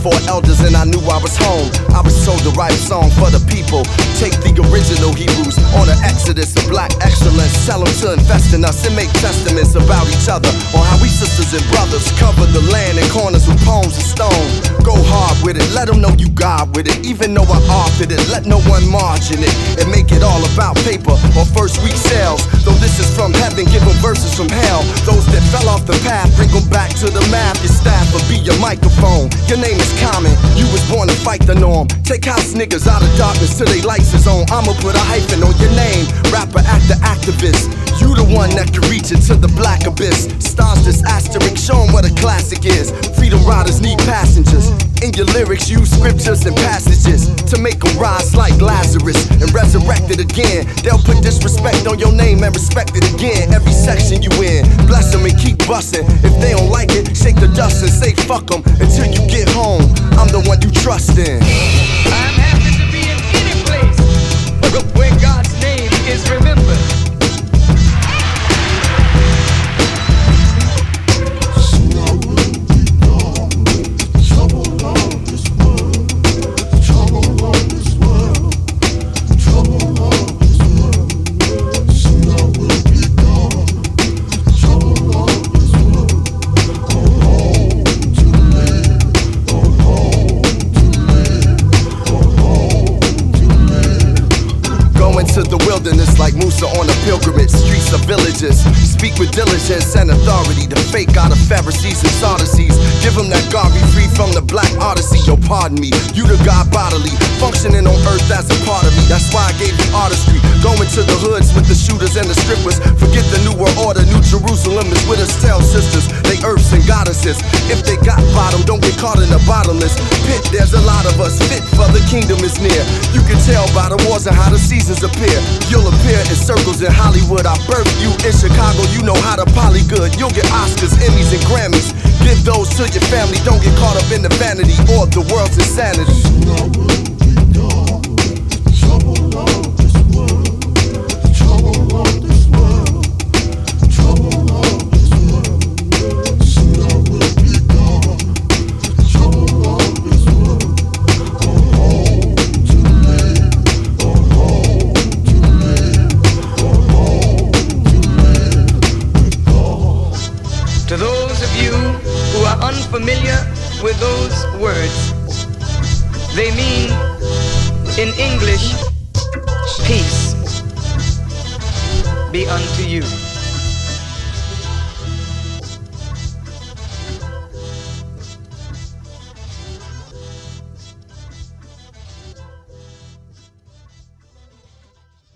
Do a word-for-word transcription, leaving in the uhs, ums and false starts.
four elders and I knew I was home. I was told to write a song for the people. Take the original Hebrews on an exodus of black excellence. Tell them to invest in us and make testaments about each other, on how we sisters and brothers cover the land in corners with poems of stone. Go hard with it, let them know you God with it. Even though I authored it, let no one margin it and make it all about paper or first week sales. Though this is from heaven, give them verses from hell. Those that fell off the path, bring them back to the math. Your staff will be your microphone. Your name is common, you was born to fight the norm. Take house niggas out of darkness till they lights is on. I'ma put a hyphen on your name, rapper, actor, activist. You the one that can reach into the black abyss. Stars this asterisk, show 'em what a classic is. Freedom riders need passengers. In your lyrics, use scriptures and passages to make them rise like Lazarus and resurrect it again. They'll put disrespect on your name and respect it again. Every section you in, bless them and keep bustin'. If they don't like it, shake the dust and say fuck them until you get home. I'm the one you trust in. I'm happy to be in any place where God's name is remembered. To the wilderness like Musa on a pilgrimage. Streets of villages, speak with diligence and authority. The fake out of Pharisees and Sadducees. Give them that God, be free from the black odyssey. Yo, pardon me, you the God bodily, functioning on earth as a part of me. That's why I gave you artistry. Going to the hoods with the shooters and the strippers. Forget the new world order, New Jerusalem is with us. Tell sisters, they earths and goddesses. If they got bottom, don't get caught in a bottomless pit. There's a lot of us fit for the kingdom is near. You can tell by the wars and how the seasons appear. You'll appear in circles in Hollywood. I birthed you in Chicago, you know how to poly good. You'll get Oscars, Emmys, and Grammys. Give those to your family, don't get caught up in the vanity or the world's insanity. To those of you who are unfamiliar with those words, they mean in English,